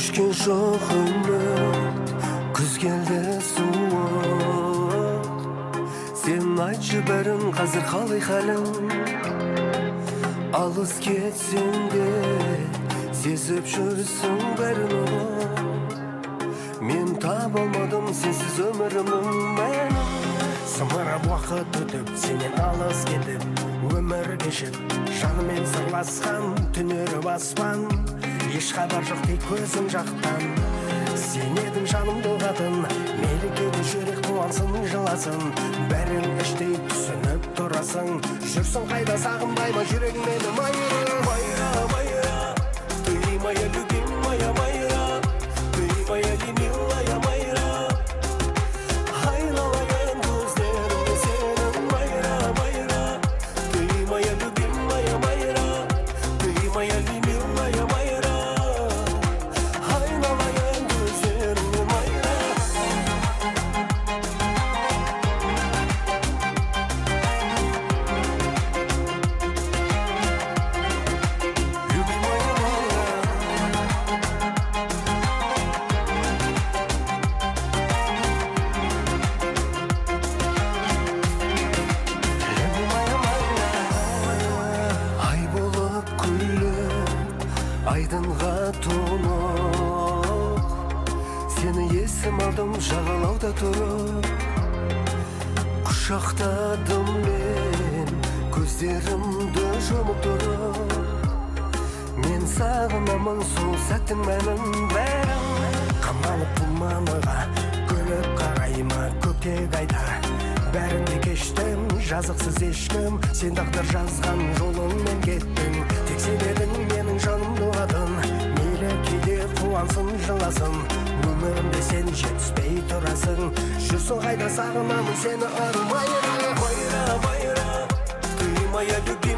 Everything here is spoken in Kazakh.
өшкен жоқ үміт, күз келді суық. Сен айтшы бәрін, қазір қалай халің? Алыс кетсең де сезіп жүрсің бәрін ұғып. Мен таба алмадым сенсіз өмірімнің мәнін. Сымырап уақыт өтіп, сенен алыс кетіп, өмір кешіп, жанымен сырласқан түнеріп аспан. Еш хабар жоқ тек көзің жақтан. Сен едің жанымды ұғатын, мерекеде жүрек қуансын жыласын. Бәрін іштей түсініп тұрасың, жүрсің қайда сағынбай ма жүрегің мені майра. Майра, майра, ты моя любимая майра, ты моя милая майра. Айналайын көздерімді сенің майра, майра, ты моя любимая майра, ты моя милая майра. Айналайын көздерімді майра. Любимая майра. Ай болып күліп, айдынға тұнып, сені есім алдым жағалауда тұрып. Құшақтадым мен көздерімді жұмып тұрып. Мен сағынамын сол сәттің мәнін бәрін. Қамалып тұлманыға көліп қарайма көктек айда. Бәрін де кештім, жазықсыз ешкім. Сен тағдыр жазған жолыңмен кеттің. Тек сен едің менің жанымды ұғатын. Мейлі кейде қуансын жыласын, өмірімде сен жетіспей тұрасың. Жүрсің қайда сағынамын сені ұрмайра. Майра, майра, ты моя любимая